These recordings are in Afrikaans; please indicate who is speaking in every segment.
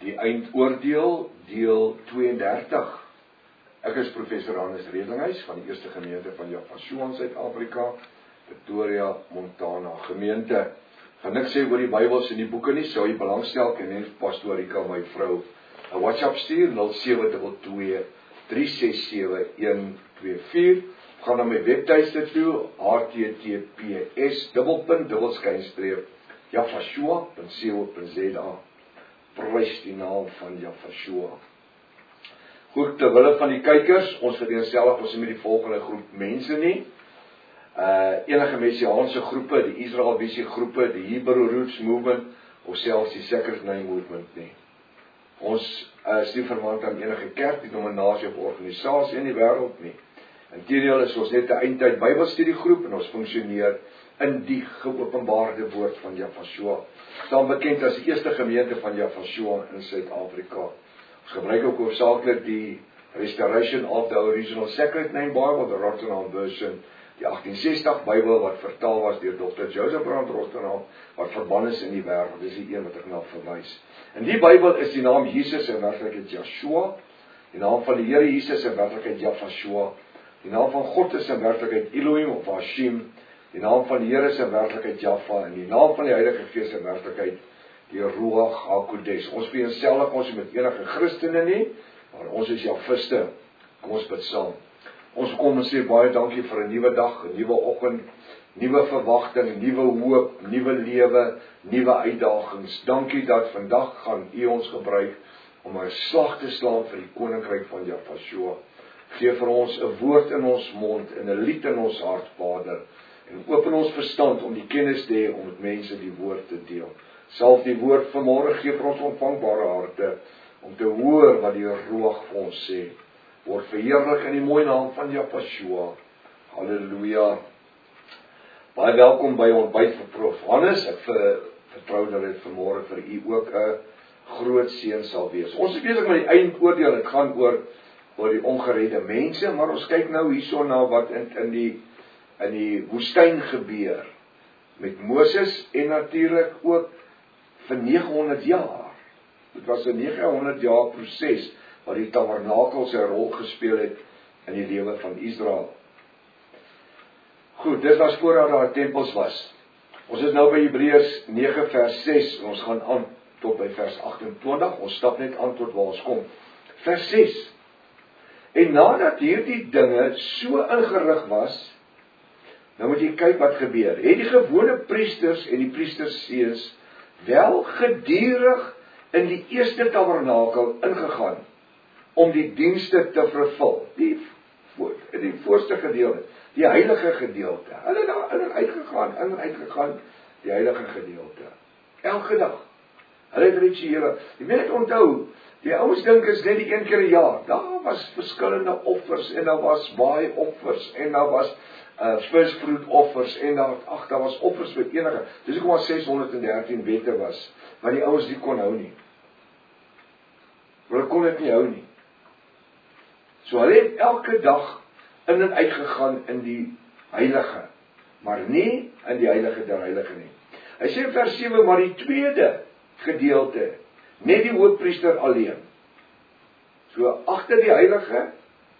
Speaker 1: Die eindoordeel, deel 32. Ek is professor Hannes Redinghuis van die Eerste Gemeente van Javashua in Suid-Afrika, Pretoria, Montana gemeente. Gaan niks sê oor die Bybels en die boeke nie, sou jy belangstel, kan net Pastor Rika, my vrou, 'n WhatsApp stuur, 0722 367 124. Gaan na my webtuiste toe, https://javashua.co.za. Prys die naam van Javashua. Goed, terwille van die kykers, ons vereenselwig ons met die volgende groep mense nie. Enige messiaanse groepe, die Israel Visie groepe, die Hebrew Roots Movement, of selfs die Sacred Name Movement nie. Ons is nie verwant aan enige kerk, denominasie of organisasie in die wêreld nie. Inteendeel is ons net 'n eindtyd Bybelstudiegroep en ons funksioneer in die geopenbaarde woord van Javashua. Staan bekend as die Eerste Gemeente van Javashua in Suid-Afrika. Ons gebruik ook hoofsaaklik die Restoration of the Original Sacred Name Bible, the Rotterdam version, die 1860 Bybel wat vertaal was deur Dr. Joseph Brand Rotterdam, wat verbân is in die wêreld. Dis die een wat ek na verwys. In die Bybel is die naam Jesus in werklikheid Joshua, die naam van die Here Jesus in werklikheid Javashua, die naam van God is in werklikheid Elohim of Hashim, die naam van die Here is in werklikheid Jaffa, en die naam van die Heilige Gees in werklikheid die Ruach HaKodesh. Ons vereenselwig ons met enige Christene nie, maar ons is Javiste. Kom ons bid saam. Ons kom en sê baie dankie vir 'n nuwe dag, 'n nuwe oggend, nuwe verwagting, nuwe hoop, nuwe lewe, nuwe uitdagings. Dankie dat vandag gaan U ons gebruik om 'n slag te slaan vir die koninkryk van Javashua. Gee vir ons 'n woord in ons mond en 'n lied in ons hart, Vader, en open ons verstand om die kennis te hê om met mense die woord te deel. Salf die woord vanmôre, gee vir ons ontvangbare harte om te hoor wat die Ruach vir ons sê. Word verheerlik in die mooi naam van Javashua. Halleluja. Baie welkom by ontbyt vir Prof. Hannes. Ek vertrou dat dit vanmôre vir u ook 'n groot seën sal wees. Ons is besig met die eindoordeel. Dit gaan oor die ongeredde mense, maar ons kyk nou hierso na wat in die woestyn gebeur met Moses en natuurlik ook vir 900 jaar. Dit was 'n 900 jaar proses waar die tabernakel sy rol gespeel het in die lewe van Israel. Goed, dit was voordat daar tempels was. Ons is nou by Hebreërs 9 vers 6 en ons gaan aan tot by vers 28. Ons stap net aan tot waar ons kom. Vers 6. En nadat hierdie dinge so ingerig was, nou moet jy kyk wat gebeur. Het die gewone priesters en die priestersseuns wel gedurig in die eerste tabernakel ingegaan om die dienste te vervul. Die voorste gedeelte, die heilige gedeelte. Hulle het daar in en uitgegaan, die heilige gedeelte. Elke dag. Hulle het rituele. Jy moet net onthou, die ouens dink is net die een keer 'n jaar. Daar was verskillende offers en daar was baie offers en daar was first fruit offers en daar was offers vir enige. Dis hoekom 613 wette was, wat die ouens nie kon hou nie. Hulle kon dit nie hou nie. So hulle het elke dag in en uitgegaan in die heilige, maar nie in die heilige der heilige nie. Hy sê in vers 7, maar die tweede gedeelte, net die hoofpriester alleen. So agter die heilige,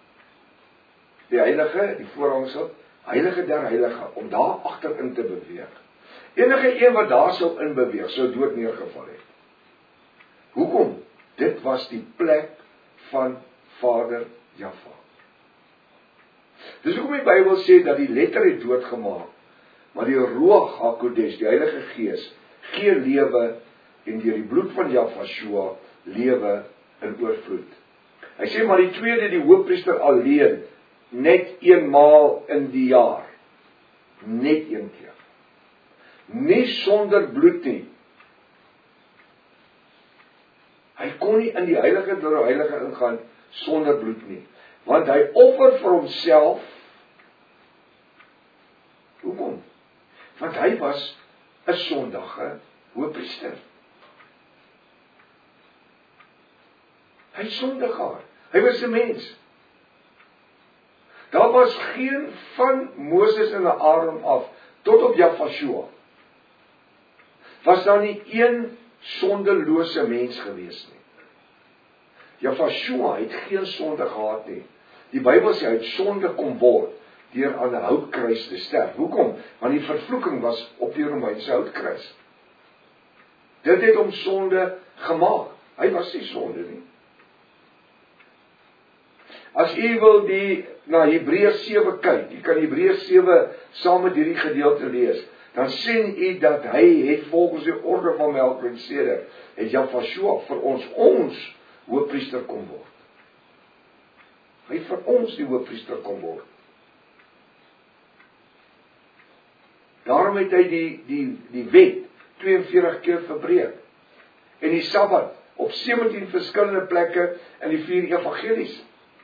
Speaker 1: die voorhangsel, heilige der heilige, om daar agterin te beweeg. Enige een wat daar sou in beweeg, sou dood neergeval het. Hoekom? Dit was die plek van Vader Jaffa. Dis hoekom die Bybel sê dat die letter het doodgemaak, maar die Ruach HaKodesh, die Heilige Gees, gee lewe en deur die bloed van Javashua lewe in oorvloed. Hy sê maar die tweede, die hoofpriester alleen, net eenmaal in die jaar. Net een keer. Nie sonder bloed nie. Hy kon nie in die heilige der heilige ingaan sonder bloed nie. Want hy offer vir homself. Hoekom? Want hy was 'n sondige hoofpriester. Hy sondigaar. Hy was 'n mens. Daar was geen van Moses en Aaron af tot op Javashua. Was daar nie een sondelose mens gewees nie. Jefashua het geen sonde gehad nie. Die Bybel sê hy het sonde kom word deur aan 'n houtkruis te sterf. Hoekom? Want die vervloeking was op die Romeinse houtkruis. Dit het hom sonde gemaak. Hy was nie sonde nie. As u wil na Hebreërs 7 kyk, u kan Hebreërs 7 saam met hierdie gedeelte lees, dan sien u dat hy het volgens die orde van Melkisedek, het Jefashua vir ons hoofpriester kom word. Hy het vir ons die hoofpriester kom word. Daarom het hy die wet 42 keer verbreek. En die Sabbat op 17 verskillende plekke in die 4 evangelies.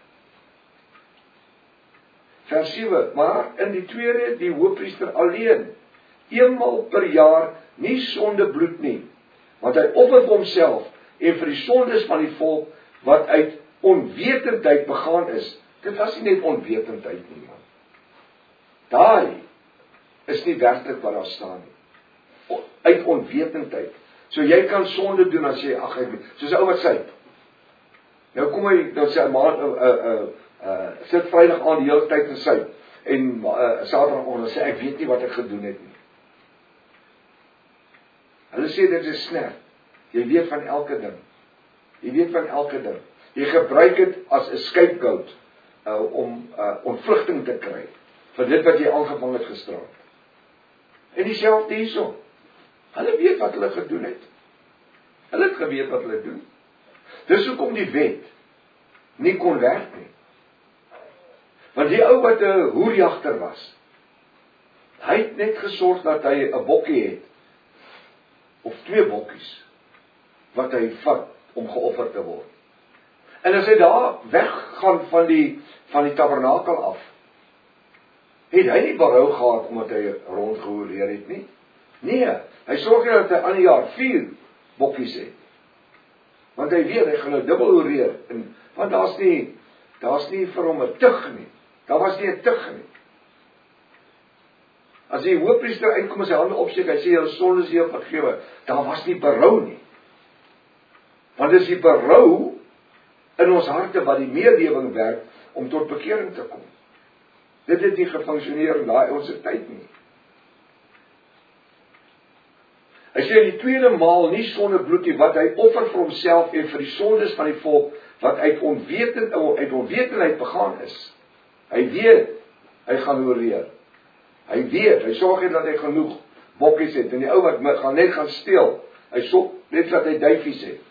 Speaker 1: Vers 7, maar in die tweede, die hoofpriester alleen, eenmaal per jaar, nie sonde bloed nie, want hy offer vir homself en vir die sondes van die volk, wat uit onwetendheid begaan is. Dit was nie net onwetendheid nie, man. Daai is nie werklik wat daar staan nie. Uit onwetendheid. So jy kan sonde doen as jy, soos 'n ou wat syp. Nou kom hy, dan sê hy, sit Vrydag aan die hele tyd en syp. En Saterdagoggend sê ek weet nie wat ek gedoen het nie. Hulle sê dit is snert. Jy weet van elke ding. Jy weet van elke ding. Jy gebruik dit as 'n scapegoat om ontvlugting te kry vir dit wat jy aangevang het gisterand. En dieselfde hierso. Hulle weet wat hulle gedoen het. Hulle het geweet wat hulle doen. Dis hoekom die wet nie kon werk nie. Want die ou wat 'n hoerjagter was, hy het net gesorg dat hy 'n bokkie het, of 2 bokkies, wat hy vat om geoffer te word. En as hy daar weggaan van die tabernakel af, het hy nie berou gehad omdat hy rondgehoereer het nie. Nee, hy sorg dat hy aan die jaar 4 bokkies het. Want hy weet, hy gaan nou dubbel hoereer, want daar's nie vir hom 'n tug nie. Daar was nie 'n tug nie. As die hoofpriester uitkom en sy hande opsteek, hy sê julle sondes is vergewe, daar was nie berou nie. Want dis die berou in ons harte wat die meelewing werk om tot bekering te kom. Dit het nie gefunksioneer in daai ons tyd nie. Hy sê die tweede maal nie sonder bloed nie, wat hy offer vir homself en vir die sondes van die volk, wat uit onwetendheid begaan is. Hy weet, hy gaan hoereer. Hy weet, hy sorg net dat hy genoeg bokkies het, en die ou wat gaan net gaan steel, hy sorg net dat hy duifies het.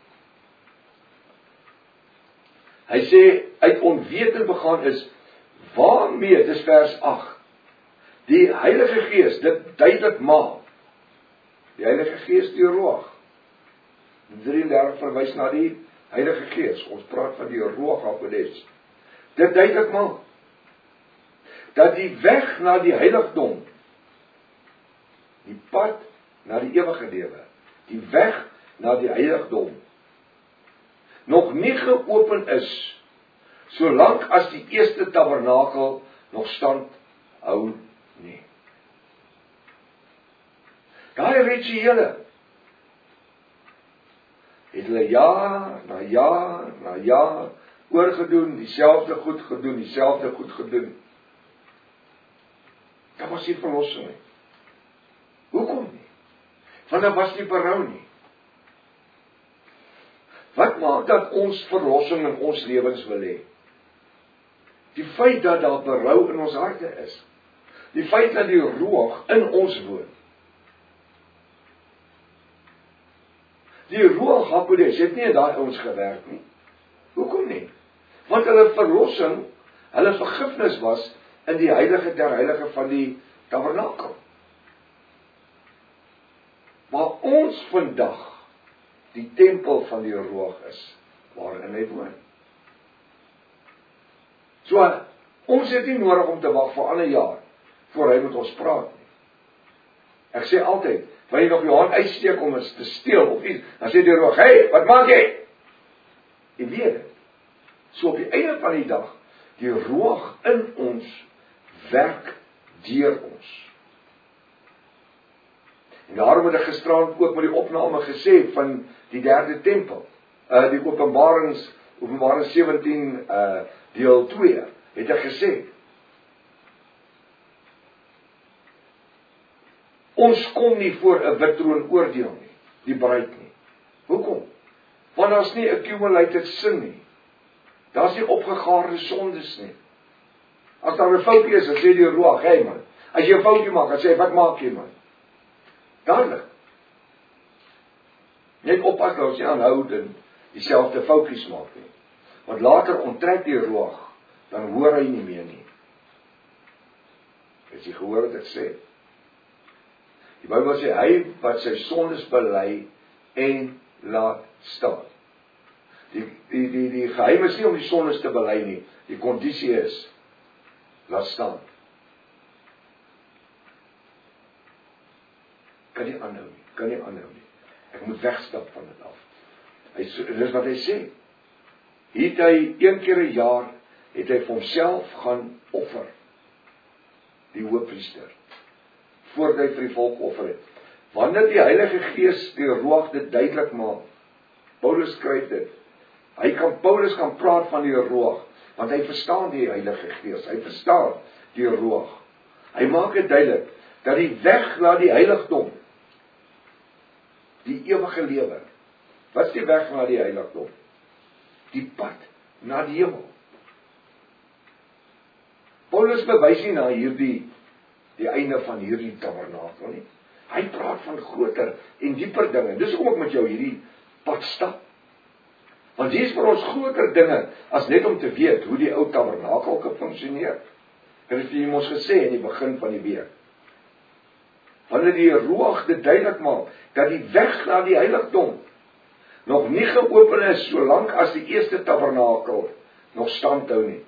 Speaker 1: Hy sê, uit onwetend begaan is, waarmee, dis vers 8, die Heilige Gees, dit duidelik maak, die Heilige Gees die Ruach, 33 verwys na die Heilige Gees, ons praat van die Ruach HaKodesh, dit duidelik maak, dat die weg na die heiligdom, die pad na die ewige lewe, die weg na die heiligdom, nog nie geopen is, solank as die eerste tabernakel nog stand hou nie. Daai rituele het hulle jaar na jaar oorgedoen, dieselfde goed gedoen. Daar was nie verlossing nie. Hoekom nie? Want daar was nie berou nie. Wat maak dat ons verlossing in ons lewens wil hê? Die feit dat daar berou in ons harte is. Die feit dat die Ruach in ons woon. Die Ruach HaKodesh het nie in daai ons gewerk nie. Hoekom nie? Want hulle verlossing, hulle vergifnis was in die heilige der heilige van die tabernakel. Maar ons vandag die tempel van die Ruach is, waarin hy woon. So, ons het nie nodig om te wag vir ander jaar, voor hy met ons praat nie. Ek sê altyd, wanneer jy nog jou hand uitsteek om ons te steel, of iets, dan sê die Ruach, hey, wat maak jy? Jy weet het. So op die einde van die dag, die Ruach in ons, werk deur ons. En daarom het ek gisterand ook met die opname gesê van die derde tempel, die Openbaring 17 deel 2 het hy gesê, ons kom nie voor 'n wit troon oordeel nie, die bruid nie. Hoekom? Want daar's nie 'n accumulated sin nie. Daar's nie opgegaarde sondes nie. As daar 'n foutjie is, dan sê die Ruach, hey man, as jy 'n foutjie maak, dan sê wat maak jy man? Dadelik. Net oppas dat ons nie aanhou en dieselfde foutjies maak nie. Want later onttrek die Ruach, dan hoor hy nie meer nie. Het jy gehoor wat ek sê? Die Bybel sê, hy wat sy sondes bely en laat staan. Die geheim is nie om die sondes te bely nie. Die kondisie is, laat staan. Kan nie aanhou nie. Ek moet wegstap van dit af. Dis wat hy sê. Het hy 1 keer 'n jaar, het hy vir homself gaan offer. Die hoëpriester. Voordat hy vir die volk offer het. Wanneer die Heilige Gees die Ruach dit duidelik maak, Paulus skryf dit, Paulus kan praat van die Ruach, want hy verstaan die Heilige Gees, hy verstaan die Ruach. Hy maak dit duidelik, dat die weg na die heiligdom, die ewige lewe, wat is die weg na die heiligdom? Die pad na die hemel. Paulus bewys nie na die einde van hierdie tabernakel nie. Hy praat van groter en dieper dinge. Dis hoekom ek met jou hierdie pad stap. Want hier is vir ons groter dinge, as net om te weet hoe die ou tabernakel gefunksioneer. Dit het vir ons gesê in die begin van die week. Wanneer die Ruach dit duidelik maak, dat die weg na die heiligdom nog nie geopen is, solank as die eerste tabernakel nog stand hou nie.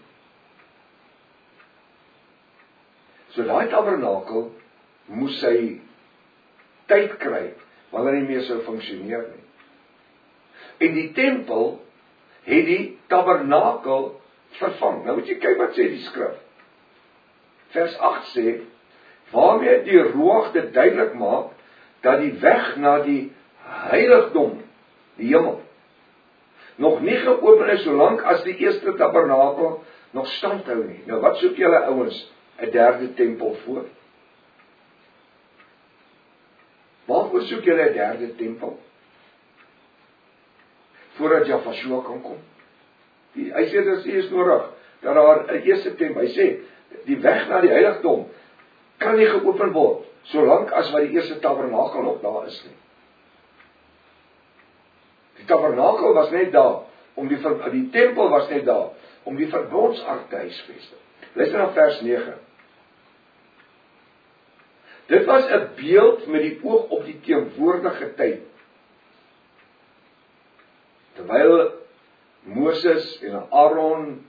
Speaker 1: So daai tabernakel moes sy tyd kry, wanneer hy meer sou funksioneer nie. En die tempel het die tabernakel vervang. Nou moet jy kyk wat sê die skrif. Vers 8 sê, waarmee die Ruach dit duidelik maak, dat die weg na die heiligdom, die hemel, nog nie geopen is, solank as die eerste tabernakel nog stand hou nie. Nou wat soek julle ouens, 'n derde tempel voor? Waarvoor soek julle 'n derde tempel? Voordat Jahshua kan kom. Hy sê dat dit is nodig, dat daar 'n eerste tempel, hy sê, die weg na die heiligdom, kan nie geopen word, solank as wat die eerste tabernakel nog daar is nie. Die tabernakel was net daar, die tempel was net daar, om die verbondsark te huisves. Luister na vers 9. Dit was 'n beeld met die oog op die teenwoordige tyd. Terwyl Moses en Aaron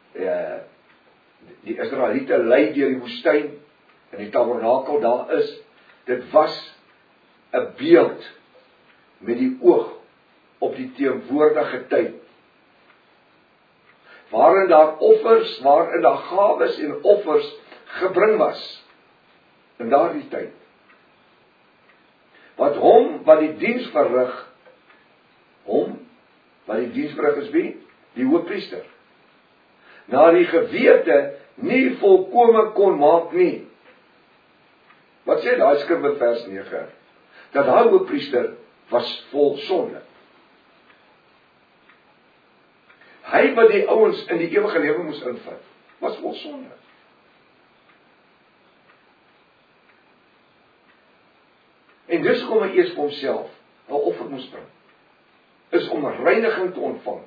Speaker 1: die Israeliete lei deur die woestyn en die tabernakel daar is, dit was 'n beeld met die oog op die teenwoordige tyd. Waarin daar offers, waarin daar gawes en offers gebring was in daardie tyd. Wat die diens verrig, is wie? Die hoëpriester. Na die gewete nie volkome kon maak nie. Wat sê daai skrif in vers 9? Dat daai hoëpriester was vol sonde. Hy wat die ouens in die ewige lewe moes invat, was vol sonde. En dis kom hy eers vir homself 'n offer moes bring. Is om reiniging te ontvang.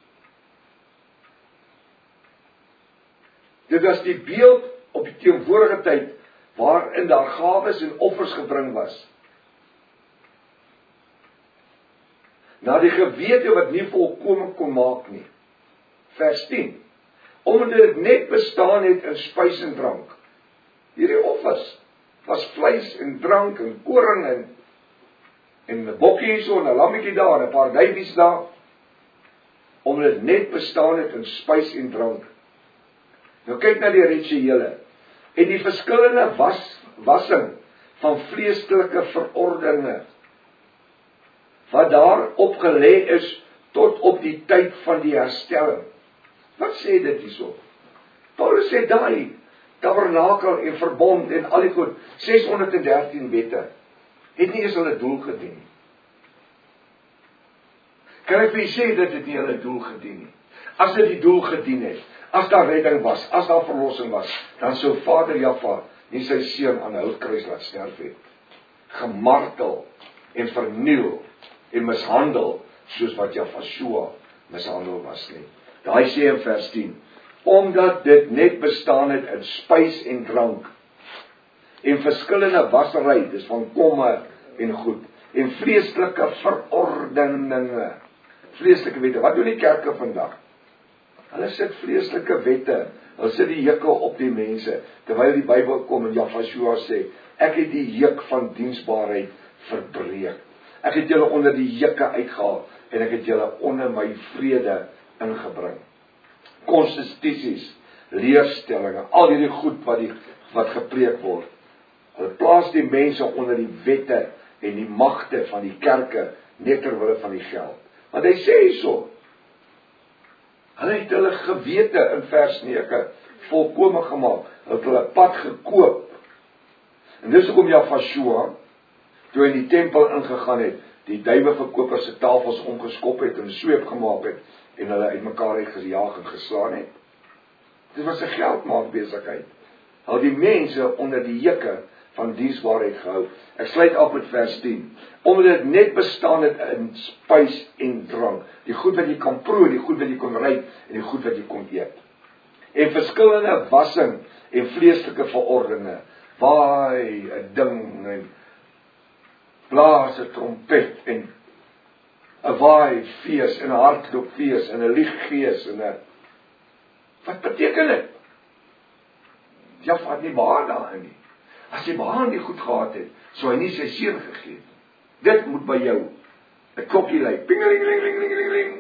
Speaker 1: Dit was die beeld op die teenwoordige tyd, waarin daar gawes en offers gebring was. Na die gewete wat nie volkome kon maak nie. Vers 10. Omdat dit net bestaan het in spys en drank. Hierdie offers was vleis en drank en koring en 'n bokkie so en 'n lammetjie daar en 'n paar duifies daar. Omdat dit net bestaan het in spys en drank. Nou kyk na die rituele en die verskillende wassing van vleeslike verordeninge wat daar opgelê is tot op die tyd van die herstelling. Wat sê dit hierso? Paulus sê daai tabernakel en verbond en al die goed, 613 wette, het nie eens hulle doel gedien nie. Kan ek vir julle sê dat dit nie hulle doel gedien nie? As dit die doel gedien het, as daar redding was, as daar verlossing was, dan sou Vader Jahwe nie sy seun aan 'n houtkruis laat sterf het. Gemartel en verniel en mishandel, soos wat Jahwe mishandel was nie. Daai sê in vers 10, omdat dit net bestaan het in spys en drank, en verskillende wassery, dis van kommer en goed, en vreeslike verordeninge, vreeslike wette. Wat doen die kerke vandag? Hulle sit vreeslike wette, hulle sit die jukke op die mense, terwyl die Bybel kom en Jahwe sê, ek het die juk van diensbaarheid verbreek. Ek het julle onder die jukke uitgehaal, en ek het julle onder my vrede ingebring. Konstitusies, leerstellinge, al hierdie goed wat gepreek word. Hulle plaas die mense onder die wette en die magte van die kerke, net terwille van die geld. Want hy sê hierso, hulle het hulle gewete in vers 9 volkome gemaak, hulle het hulle pad gekoop. En dis hoekom Jahwe, toe hy in die tempel ingegaan het, die duiweverkopers se tafels omgeskop het en sweep gemaak het, en hulle uitmekaar het gejaag en geslaan het. Dit was 'n geldmaakbesigheid. Hulle die mense onder die jukke van diensbaarheid gehou. Ek sluit af met vers 10. Omdat dit net bestaan het in spys en drank. Die goed wat jy kan proe, die goed wat jy kon ruik, en die goed wat jy kon eet. En verskillende wassing en vleeslike verordeninge. Waai, 'n ding, en blaas 'n trompet, en 'n waai fees, en 'n hardloopfees, en 'n liegfees, en 'n... Wat beteken dit? Jahwe het nie behaag daarin nie. As jy behaag nie goed gehad het, sou hy nie sy seun gegee het. Dit moet by jou 'n klokkie lui. Pingeling.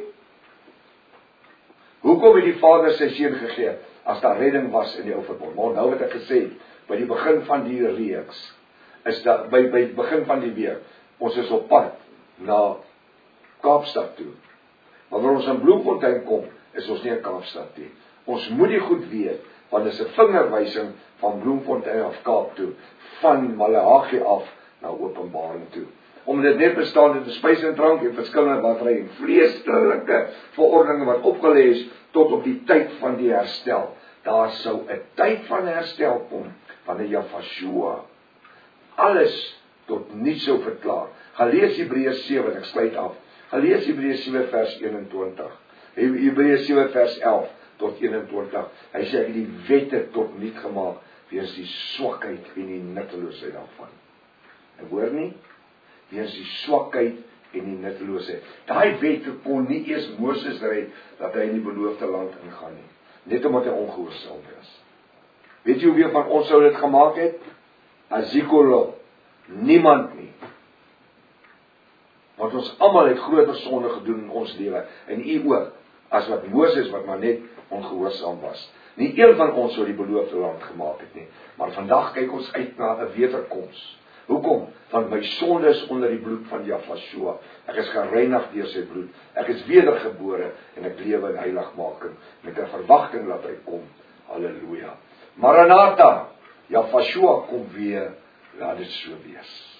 Speaker 1: Hoekom het die Vader sy seun gegee as daar redding was in die ou verbond? Maar nou wat ek gesê het, by die begin van die reeks, is dat by die begin van die week, ons is op pad na Kaapstad toe. Wanneer ons in Bloemfontein kom, is ons nie in Kaapstad nie. Ons moet die goed weet, want dit is 'n vingerwysing van Bloemfontein af Kaap toe, van Maleagi af na Openbaring toe. Omdat dit net bestaan uit spys en drank en verskillende wassery en vleeslike verordeninge wat opgelê is tot op die tyd van die herstel. Daar sou 'n tyd van herstel kom, wanneer Jahwe alles tot niets sou verklaar. Gaan lees Hebreërs 7, ek sluit af. Gaan lees Hebreërs 7 vers 21. Hebreërs 7 vers 11 tot 21. Hy sê ek het die wette tot niet gemaak weens die swakheid en die nutteloosheid daarvan. En hoor nie, weens die swakheid en die nutteloosheid. Daai wette kon nie eers Moses red dat hy in die beloofde land ingaan nie. Net omdat hy ongehoorsaam was. Weet jy hoeveel van ons sou dit gemaak het? Azikolo, niemand nie. Want ons almal het groter sonde gedoen in ons lewe, en u ook, as wat Moses wat maar net ongehoorsaam was. Nie een van ons sou die beloofde land gemaak het nie, maar vandag kyk ons uit na 'n wederkoms. Hoekom? Want my sonde is onder die bloed van Jahwe. Ek is gereinig deur sy bloed. Ek is wedergebore en ek lewe in heiligmaking met 'n verwagting dat hy kom. Halleluja. Maranatha, Jahwe kom weer, laat dit so wees.